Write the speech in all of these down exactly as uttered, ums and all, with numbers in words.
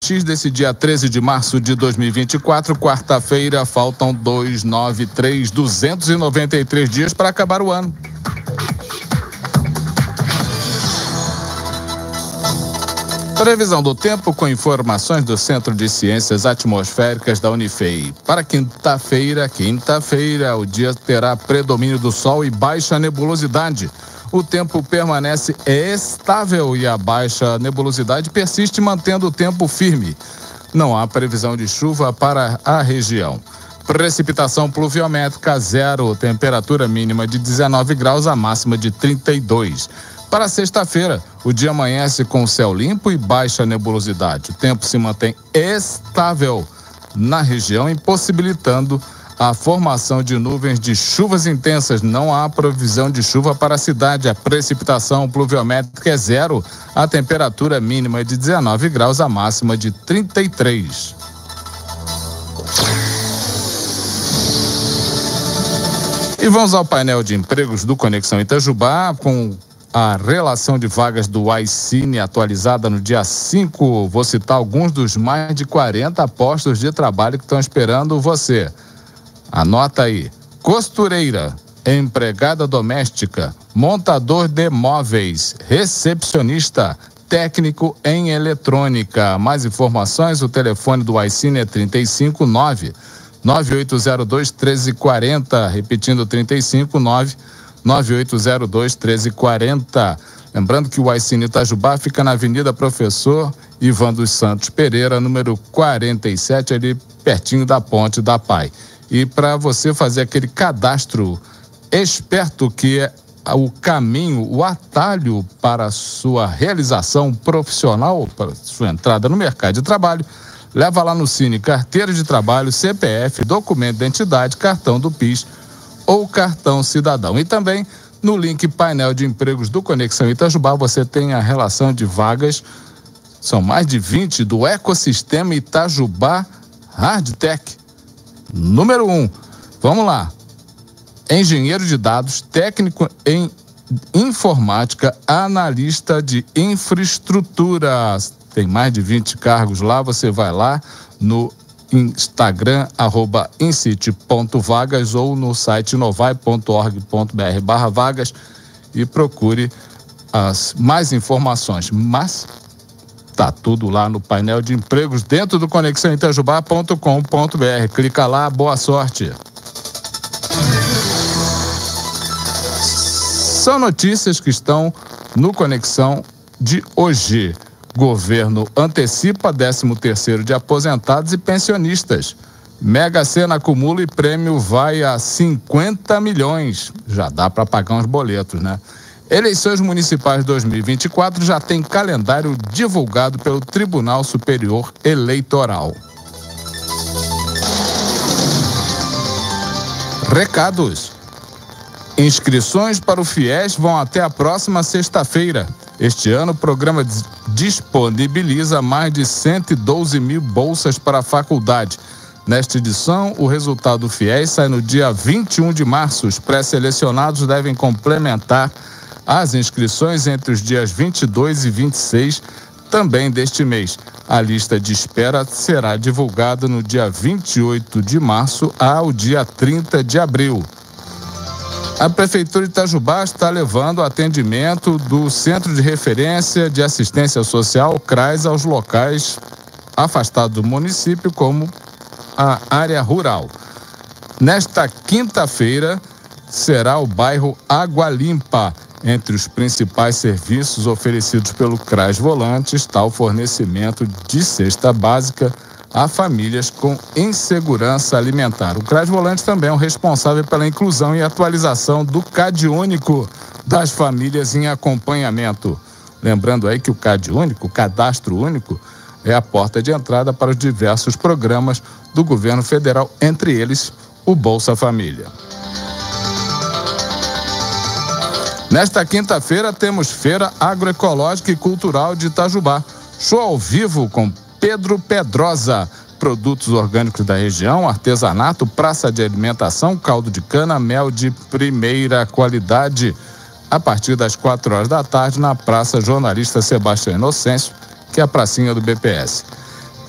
X desse dia treze de março de dois mil e vinte e quatro, quarta-feira, faltam dois, nove, três, duzentos e noventa e três dias para acabar o ano. Previsão do tempo com informações do Centro de Ciências Atmosféricas da Unifei. Para quinta-feira, quinta-feira, o dia terá predomínio do sol e baixa nebulosidade. O tempo permanece estável e a baixa nebulosidade persiste, mantendo o tempo firme. Não há previsão de chuva para a região. Precipitação pluviométrica zero, temperatura mínima de dezenove graus, a máxima de trinta e dois. Para sexta-feira, o dia amanhece com céu limpo e baixa nebulosidade. O tempo se mantém estável na região, impossibilitando a formação de nuvens de chuvas intensas. Não há previsão de chuva para a cidade. A precipitação pluviométrica é zero. A temperatura mínima é de dezenove graus, a máxima de trinta e três. E vamos ao painel de empregos do Conexão Itajubá, com a relação de vagas do iCine atualizada no dia cinco. Vou citar alguns dos mais de quarenta postos de trabalho que estão esperando você. Anota aí: costureira, empregada doméstica, montador de móveis, recepcionista, técnico em eletrônica. Mais informações, o telefone do iCine é trinta e cinco, nove nove oito zero dois, um três quatro zero, repetindo trinta e cinco, nove nove oito zero dois, um três quatro zero. Lembrando que o iCine Itajubá fica na Avenida Professor Ivan dos Santos Pereira, número quarenta e sete, ali pertinho da Ponte da Pai. E para você fazer aquele cadastro esperto, que é o caminho, o atalho para a sua realização profissional, para a sua entrada no mercado de trabalho, leva lá no Cine carteira de trabalho, C P F, documento de identidade, cartão do PIS ou cartão cidadão. E também no link painel de empregos do Conexão Itajubá você tem a relação de vagas, são mais de vinte, do ecossistema Itajubá Hardtech. Número um, vamos lá: engenheiro de dados, técnico em informática, analista de infraestrutura. Tem mais de vinte cargos lá, você vai lá no Instagram, arroba incite ponto vagas, ou no site novai ponto org ponto br barra vagas, e procure as mais informações. Mas tá tudo lá no painel de empregos dentro do conexão itajubá ponto com ponto br. Clica lá, boa sorte. São notícias que estão no Conexão de hoje. Governo antecipa décimo terceiro de aposentados e pensionistas. Mega Sena acumula e prêmio vai a cinquenta milhões. Já dá para pagar uns boletos, né? Eleições municipais dois mil e vinte e quatro já tem calendário divulgado pelo Tribunal Superior Eleitoral. Recados. Inscrições para o FIES vão até a próxima sexta-feira. Este ano, o programa disponibiliza mais de cento e doze mil bolsas para a faculdade. Nesta edição, o resultado do FIES sai no dia vinte e um de março. Os pré-selecionados devem complementar as inscrições entre os dias vinte e dois e vinte e seis também deste mês. A lista de espera será divulgada no dia vinte e oito de março ao dia trinta de abril. A Prefeitura de Itajubá está levando o atendimento do Centro de Referência de Assistência Social, CRAS, aos locais afastados do município, como a área rural. Nesta quinta-feira, será o bairro Água Limpa. Entre os principais serviços oferecidos pelo CRAS Volante está o fornecimento de cesta básica a famílias com insegurança alimentar. O CRAS Volante também é o responsável pela inclusão e atualização do C A D Único das famílias em acompanhamento. Lembrando aí que o C A D Único, o Cadastro Único, é a porta de entrada para os diversos programas do governo federal, entre eles o Bolsa Família. Nesta quinta-feira temos Feira Agroecológica e Cultural de Itajubá. Show ao vivo com Pedro Pedrosa. Produtos orgânicos da região, artesanato, praça de alimentação, caldo de cana, mel de primeira qualidade. A partir das quatro horas da tarde na Praça Jornalista Sebastião Inocêncio, que é a pracinha do B P S.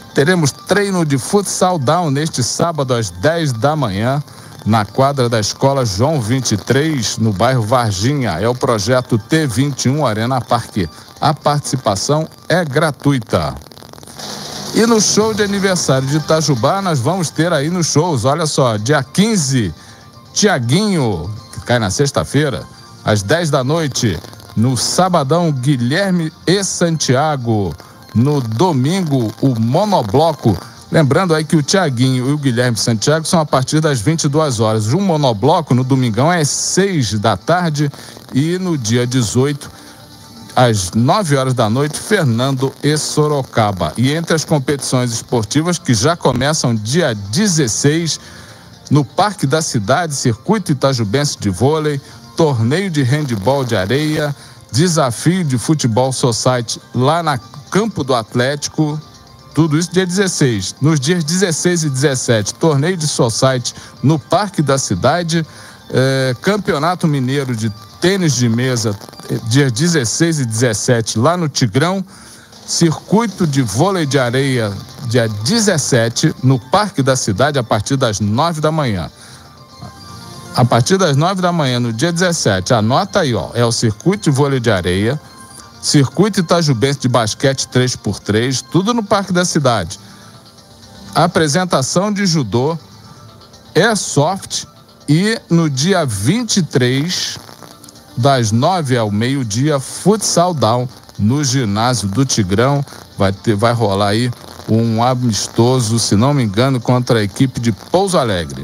Teremos treino de futsal down neste sábado às dez da manhã, na quadra da Escola João vinte e três, no bairro Varginha. É o projeto T vinte e um Arena Parque. A participação é gratuita. E no show de aniversário de Itajubá, nós vamos ter aí nos shows, olha só, dia quinze, Tiaguinho, que cai na sexta-feira, às dez da noite. No sabadão, Guilherme e Santiago. No domingo, o Monobloco. Lembrando aí que o Tiaguinho e o Guilherme Santiago são a partir das vinte e duas horas. O Monobloco no domingão é às seis da tarde e no dia dezoito, às nove horas da noite, Fernando e Sorocaba. E entre as competições esportivas que já começam dia dezesseis, no Parque da Cidade, Circuito Itajubense de Vôlei, torneio de handebol de areia, desafio de futebol society lá na Campo do Atlético, tudo isso dia dezesseis. Nos dias dezesseis e dezessete, torneio de society no Parque da Cidade, eh, Campeonato Mineiro de Tênis de Mesa, dias dezesseis e dezessete, lá no Tigrão, circuito de vôlei de areia, dia dezessete, no Parque da Cidade, a partir das nove da manhã. A partir das nove da manhã, no dia dezessete, anota aí, ó, é o circuito de vôlei de areia, circuito Itajubense de basquete três por três, tudo no Parque da Cidade. Apresentação de judô, airsoft e no dia vinte e três, das nove ao meio-dia, futsal down no ginásio do Tigrão. Vai ter, vai rolar aí um amistoso, se não me engano, contra a equipe de Pouso Alegre.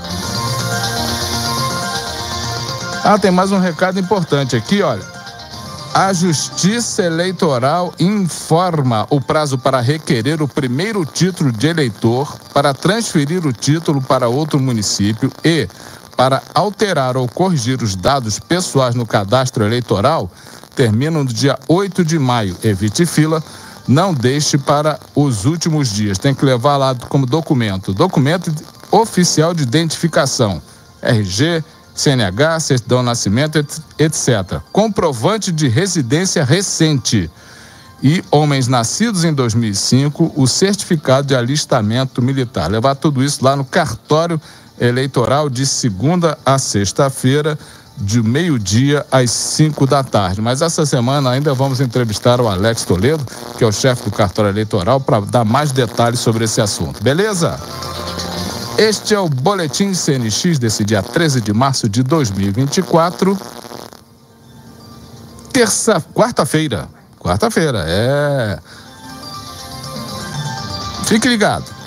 Ah, tem mais um recado importante aqui, olha. A Justiça Eleitoral informa o prazo para requerer o primeiro título de eleitor, para transferir o título para outro município e para alterar ou corrigir os dados pessoais no cadastro eleitoral, termina no dia oito de maio. Evite fila, não deixe para os últimos dias. Tem que levar lá como documento, documento oficial de identificação, R G, C N H, certidão de nascimento, etcétera. Comprovante de residência recente. E homens nascidos em dois mil e cinco, o certificado de alistamento militar. Levar tudo isso lá no cartório eleitoral de segunda a sexta-feira, de meio-dia às cinco da tarde. Mas essa semana ainda vamos entrevistar o Alex Toledo, que é o chefe do cartório eleitoral, para dar mais detalhes sobre esse assunto. Beleza? Este é o Boletim C N X desse dia treze de março de dois mil e vinte e quatro. Terça, quarta-feira. Quarta-feira, é. Fique ligado.